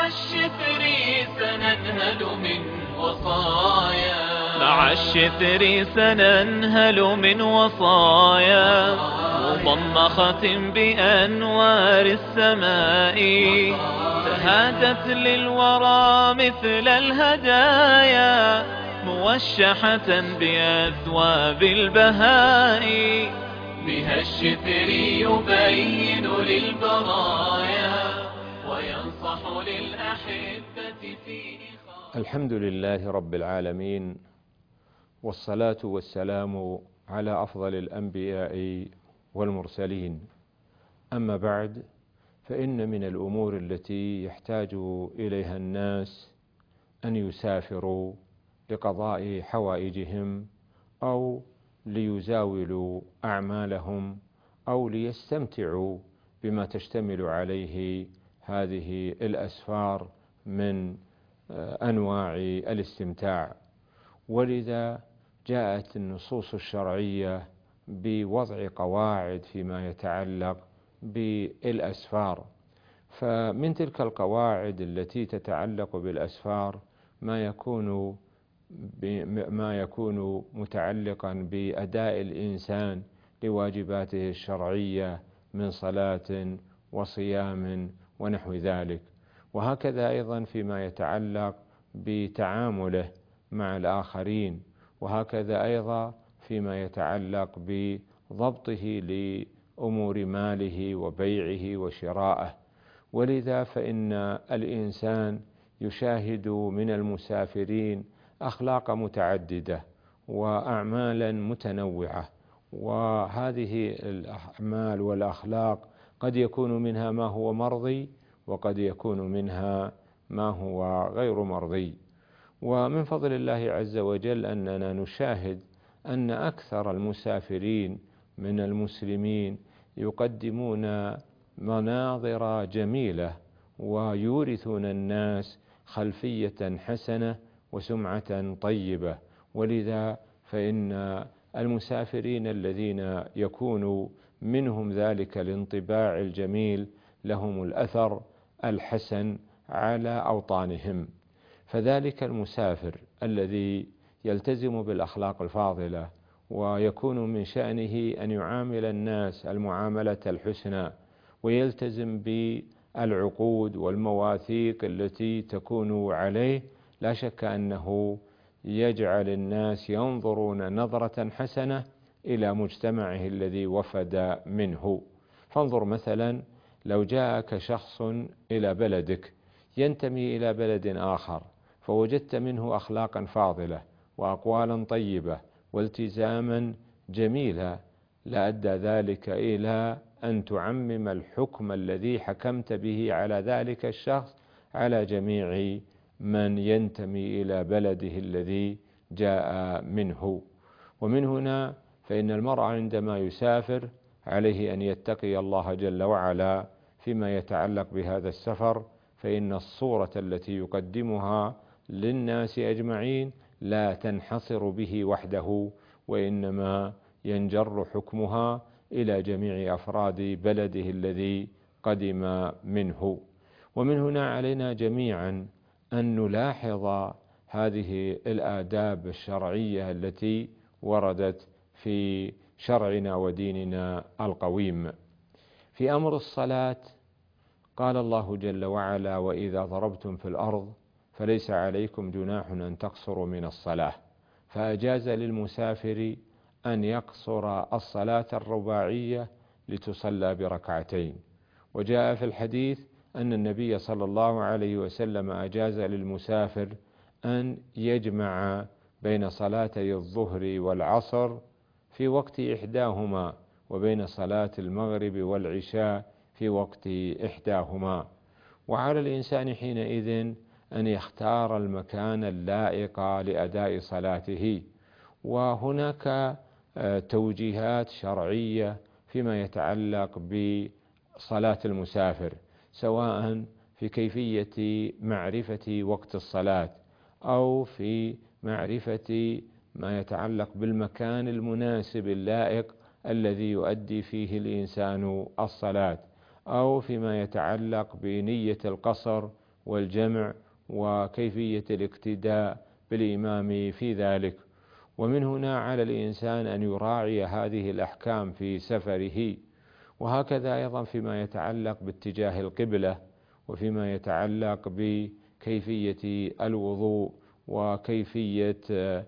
الشفر سننهل من وصايا مع الشفر سننهل من وصايا مضمخة بأنوار السماء تهادت للورى مثل الهدايا موشحة بأثواب البهاء بها الشفر يبين للبرايا وينصح للأحبة في إخاء. الحمد لله رب العالمين، والصلاة والسلام على أفضل الأنبياء والمرسلين. أما بعد، فإن من الأمور التي يحتاج إليها الناس أن يسافروا لقضاء حوائجهم أو ليزاولوا أعمالهم أو ليستمتعوا بما تشتمل عليه هذه الأسفار من أنواع الاستمتاع. ولذا جاءت النصوص الشرعية بوضع قواعد فيما يتعلق بالأسفار. فمن تلك القواعد التي تتعلق بالأسفار ما يكون متعلقا بأداء الإنسان لواجباته الشرعية من صلاة وصيام ونحو ذلك، وهكذا أيضا فيما يتعلق بتعامله مع الآخرين، وهكذا أيضا فيما يتعلق بضبطه لأمور ماله وبيعه وشراءه. ولذا فإن الإنسان يشاهد من المسافرين أخلاق متعددة وأعمالا متنوعة، وهذه الأعمال والأخلاق قد يكون منها ما هو مرضي وقد يكون منها ما هو غير مرضي. ومن فضل الله عز وجل أننا نشاهد أن أكثر المسافرين من المسلمين يقدمون مناظر جميلة ويورثون الناس خلفية حسنة وسمعة طيبة. ولذا فإن المسافرين الذين يكون منهم ذلك الانطباع الجميل لهم الأثر الحسن على أوطانهم. فذلك المسافر الذي يلتزم بالأخلاق الفاضلة ويكون من شأنه أن يعامل الناس المعاملة الحسنى ويلتزم بالعقود والمواثيق التي تكون عليه، لا شك أنه يجعل الناس ينظرون نظرة حسنة إلى مجتمعه الذي وفد منه. فانظر مثلا، لو جاءك شخص إلى بلدك ينتمي إلى بلد آخر فوجدت منه أخلاقا فاضلة وأقوالا طيبة والتزاما جميلا، لأدى ذلك إلى أن تعمم الحكم الذي حكمت به على ذلك الشخص على جميع من ينتمي إلى بلده الذي جاء منه. ومن هنا فإن المرء عندما يسافر عليه أن يتقي الله جل وعلا فيما يتعلق بهذا السفر، فإن الصورة التي يقدمها للناس أجمعين لا تنحصر به وحده، وإنما ينجر حكمها إلى جميع أفراد بلده الذي قدم منه. ومن هنا علينا جميعا أن نلاحظ هذه الآداب الشرعية التي وردت في شرعنا وديننا القويم. في أمر الصلاة قال الله جل وعلا: وإذا ضربتم في الأرض فليس عليكم جناح أن تقصروا من الصلاة، فأجاز للمسافر أن يقصر الصلاة الرباعية لتصلى بركعتين. وجاء في الحديث أن النبي صلى الله عليه وسلم أجاز للمسافر أن يجمع بين صلاتي الظهر والعصر في وقت إحداهما وبين صلاة المغرب والعشاء في وقت إحداهما. وعلى الإنسان حينئذ أن يختار المكان اللائق لأداء صلاته. وهناك توجيهات شرعية فيما يتعلق بصلاة المسافر، سواء في كيفية معرفة وقت الصلاة أو في معرفة ما يتعلق بالمكان المناسب اللائق الذي يؤدي فيه الإنسان الصلاة، أو فيما يتعلق بنية القصر والجمع وكيفية الاقتداء بالإمام في ذلك. ومن هنا على الإنسان أن يراعي هذه الأحكام في سفره. وهكذا أيضا فيما يتعلق باتجاه القبلة، وفيما يتعلق بكيفية الوضوء، وكيفية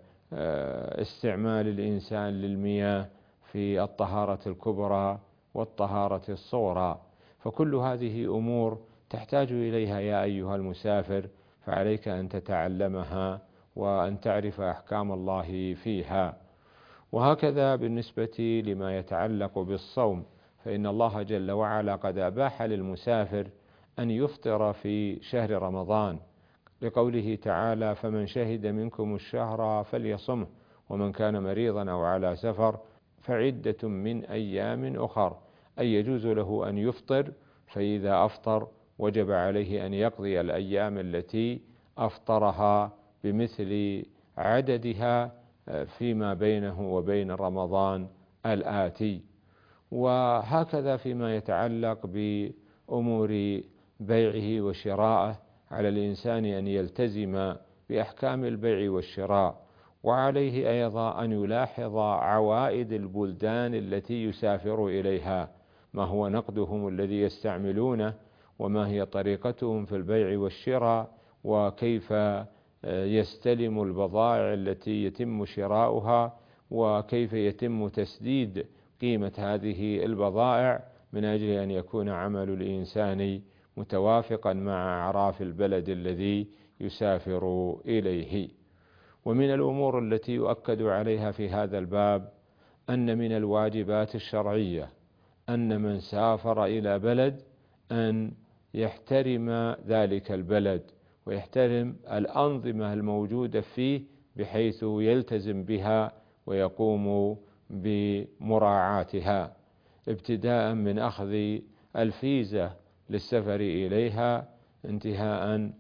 استعمال الإنسان للمياه في الطهارة الكبرى والطهارة الصغرى. فكل هذه أمور تحتاج إليها يا أيها المسافر، فعليك أن تتعلمها وأن تعرف أحكام الله فيها. وهكذا بالنسبة لما يتعلق بالصوم، فإن الله جل وعلا قد أباح للمسافر أن يفطر في شهر رمضان، لقوله تعالى: فمن شهد منكم الشهر فليصمه، ومن كان مريضا أو على سفر فعدة من أيام أخر. أي يجوز له أن يفطر، فإذا أفطر وجب عليه أن يقضي الأيام التي أفطرها بمثل عددها فيما بينه وبين رمضان الآتي. وهكذا فيما يتعلق بأمور بيعه وشراءه، على الإنسان أن يلتزم بأحكام البيع والشراء، وعليه أيضا أن يلاحظ عوائد البلدان التي يسافر إليها، ما هو نقدهم الذي يستعملونه، وما هي طريقتهم في البيع والشراء، وكيف يستلم البضائع التي يتم شراؤها، وكيف يتم تسديد قيمة هذه البضائع، من أجل أن يكون عمل الإنسان متوافقا مع أعراف البلد الذي يسافر إليه. ومن الأمور التي يؤكد عليها في هذا الباب أن من الواجبات الشرعية أن من سافر إلى بلد أن يحترم ذلك البلد، ويحترم الأنظمة الموجودة فيه، بحيث يلتزم بها ويقوم بمراعاتها، ابتداء من أخذ الفيزا للسفر إليها، انتهاء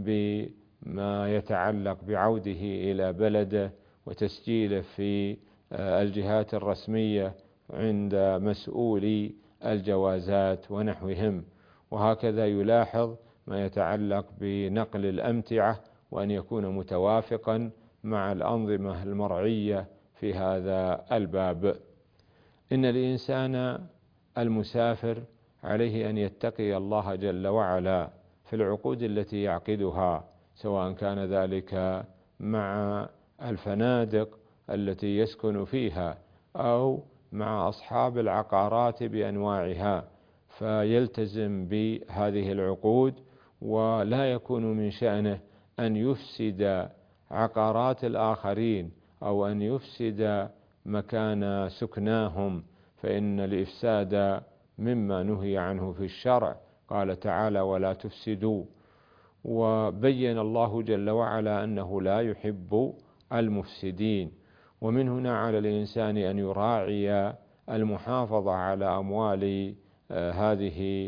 بما يتعلق بعوده إلى بلده وتسجيله في الجهات الرسمية عند مسؤولي الجوازات ونحوهم. وهكذا يلاحظ ما يتعلق بنقل الأمتعة، وأن يكون متوافقا مع الأنظمة المرعية في هذا الباب. إن الإنسان المسافر عليه أن يتقي الله جل وعلا في العقود التي يعقدها، سواء كان ذلك مع الفنادق التي يسكن فيها أو مع أصحاب العقارات بأنواعها، فيلتزم بهذه العقود، ولا يكون من شأنه أن يفسد عقارات الآخرين أو أن يفسد مكان سكناهم، فإن الإفساد مما نهي عنه في الشرع. قال تعالى: ولا تفسدوا. وبين الله جل وعلا أنه لا يحب المفسدين. ومن هنا على الإنسان أن يراعي المحافظة على أموال هذه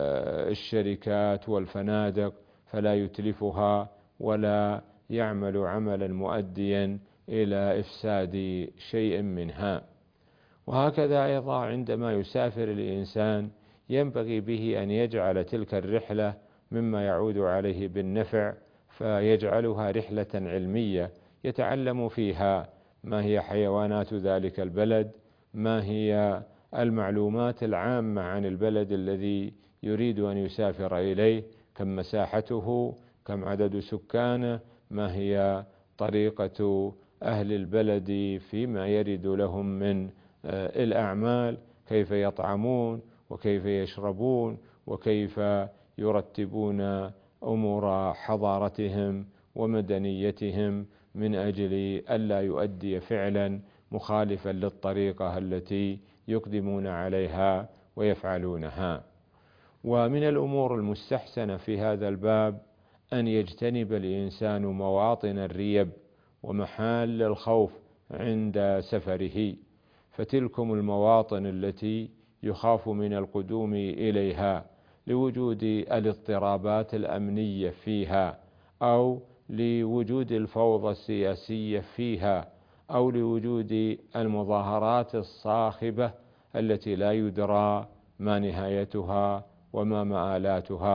الشركات والفنادق، فلا يتلفها ولا يعمل عملا مؤديا إلى إفساد شيء منها. وهكذا أيضا عندما يسافر الإنسان ينبغي به أن يجعل تلك الرحلة مما يعود عليه بالنفع، فيجعلها رحلة علمية يتعلم فيها ما هي حيوانات ذلك البلد، ما هي المعلومات العامة عن البلد الذي يريد أن يسافر إليه، كم مساحته، كم عدد سكانه، ما هي طريقة أهل البلد فيما يرد لهم من الأعمال، كيف يطعمون وكيف يشربون وكيف يرتبون أمور حضارتهم ومدنيتهم، من أجل ألا يؤدي فعلا مخالفا للطريقة التي يقدمون عليها ويفعلونها. ومن الأمور المستحسنة في هذا الباب أن يجتنب الإنسان مواطن الريب ومحال الخوف عند سفره، فتلكم المواطن التي يخاف من القدوم إليها لوجود الاضطرابات الأمنية فيها، أو لوجود الفوضى السياسية فيها، أو لوجود المظاهرات الصاخبة التي لا يدرى ما نهايتها وما مآلاتها،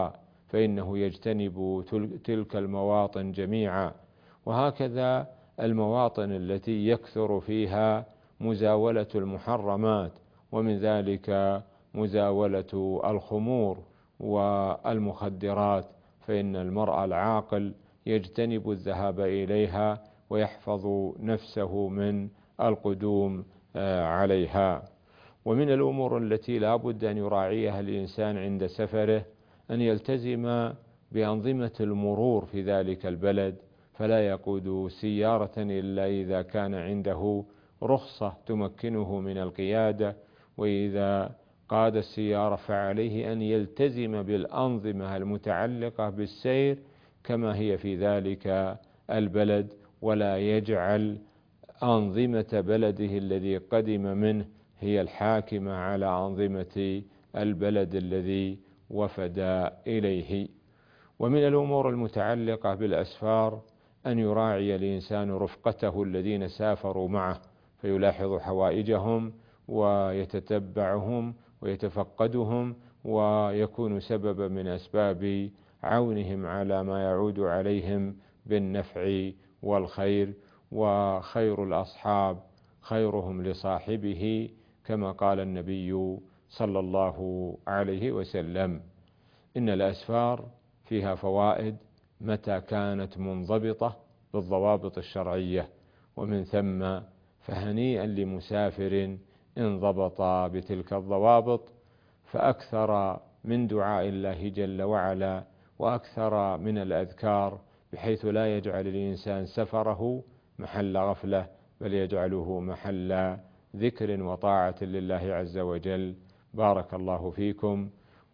فإنه يجتنب تلك المواطن جميعا. وهكذا المواطن التي يكثر فيها مزاولة المحرمات، ومن ذلك مزاولة الخمور والمخدرات، فإن المرء العاقل يجتنب الذهاب إليها ويحفظ نفسه من القدوم عليها. ومن الأمور التي لا بد أن يراعيها الإنسان عند سفره أن يلتزم بأنظمة المرور في ذلك البلد، فلا يقود سيارة إلا إذا كان عنده رخصة تمكنه من القيادة، وإذا قاد السيارة فعليه أن يلتزم بالأنظمة المتعلقة بالسير كما هي في ذلك البلد، ولا يجعل أنظمة بلده الذي قدم منه هي الحاكمة على أنظمة البلد الذي وفد إليه. ومن الأمور المتعلقة بالأسفار أن يراعي الإنسان رفقته الذين سافروا معه، فيلاحظ حوائجهم ويتتبعهم ويتفقدهم، ويكون سببا من أسباب عونهم على ما يعود عليهم بالنفع والخير. وخير الأصحاب خيرهم لصاحبه، كما قال النبي صلى الله عليه وسلم. إن الأسفار فيها فوائد متى كانت منضبطة بالضوابط الشرعية، ومن ثم فهنيئا لمسافر إن ضبط بتلك الضوابط، فأكثر من دعاء الله جل وعلا وأكثر من الأذكار، بحيث لا يجعل الإنسان سفره محل غفلة، بل يجعله محل ذكر وطاعة لله عز وجل. بارك الله فيكم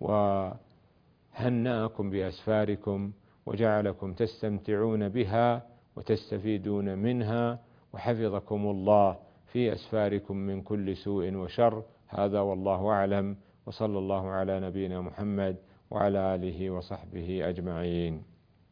وهنأكم بأسفاركم، وجعلكم تستمتعون بها وتستفيدون منها، وحفظكم الله في أسفاركم من كل سوء وشر. هذا والله أعلم، وصلى الله على نبينا محمد وعلى آله وصحبه أجمعين.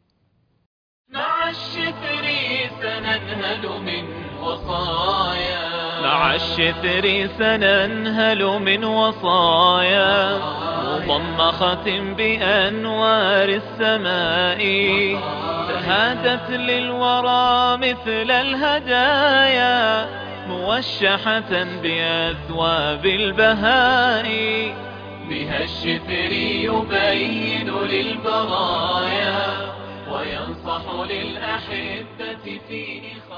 مع الشتر سننهل من وصايا، مع الشتر سننهل من وصايا، مضمخة بأنوار السماء، تهادت للورى مثل الهدايا، موشحة بأثواب البهاء. بها الشتر يبين للبرايا، وينصح للأحبة في